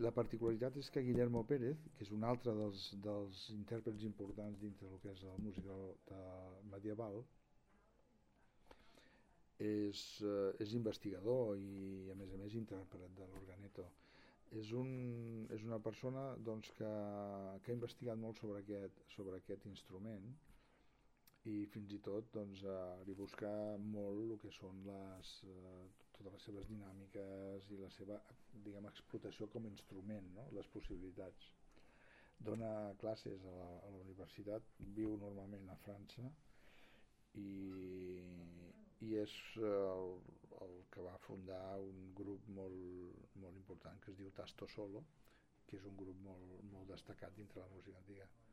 La particularitat és que Guillermo Pérez, que és un altre dels intèrprets importants dintre del que és la música medieval, és investigador i a més intèrpret de l'organeto. És una persona doncs, que ha investigat molt sobre aquest instrument i fins i tot doncs, li busca molt el que són totes les seves dinàmiques i la seva, diguem, explotació com a instrument, no? Les possibilitats. Dona classes a la universitat, viu normalment a França i és el que va fundar un grup molt important que es diu Tasto Solo, que és un grup molt destacat dintre la música antiga.